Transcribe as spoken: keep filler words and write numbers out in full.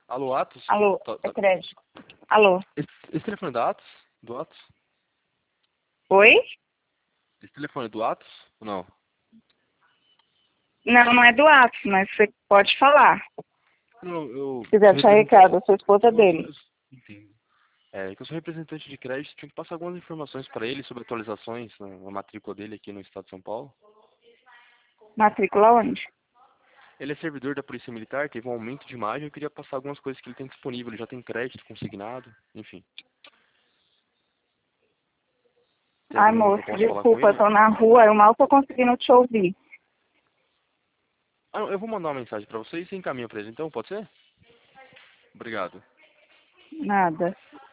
Alô, Atos? Alô, Tá- é tá- crédito. Alô, Esse, esse telefone é da Atos? Do Atos? oi? Esse telefone é do Atos? Ou não? Não, não é do Atos, mas você pode falar. Não, eu Se quiser sou deixar representante. recado, eu sou esposa Eu, sou- dele. eu, entendo. É que eu sou representante de crédito, tinha que passar algumas informações para ele sobre atualizações na, na matrícula dele aqui no estado de São Paulo. Matrícula onde? Ele é servidor da Polícia Militar, teve um aumento de imagem, eu queria passar algumas coisas que ele tem disponível. Ele já tem crédito consignado, enfim. Tem Ai, algum número que moço, eu posso falar com desculpa, eu ele? tô na rua, eu mal tô conseguindo te ouvir. Ah, não, eu vou mandar uma mensagem para você e você encaminha para ele, então, pode ser? Obrigado. Nada.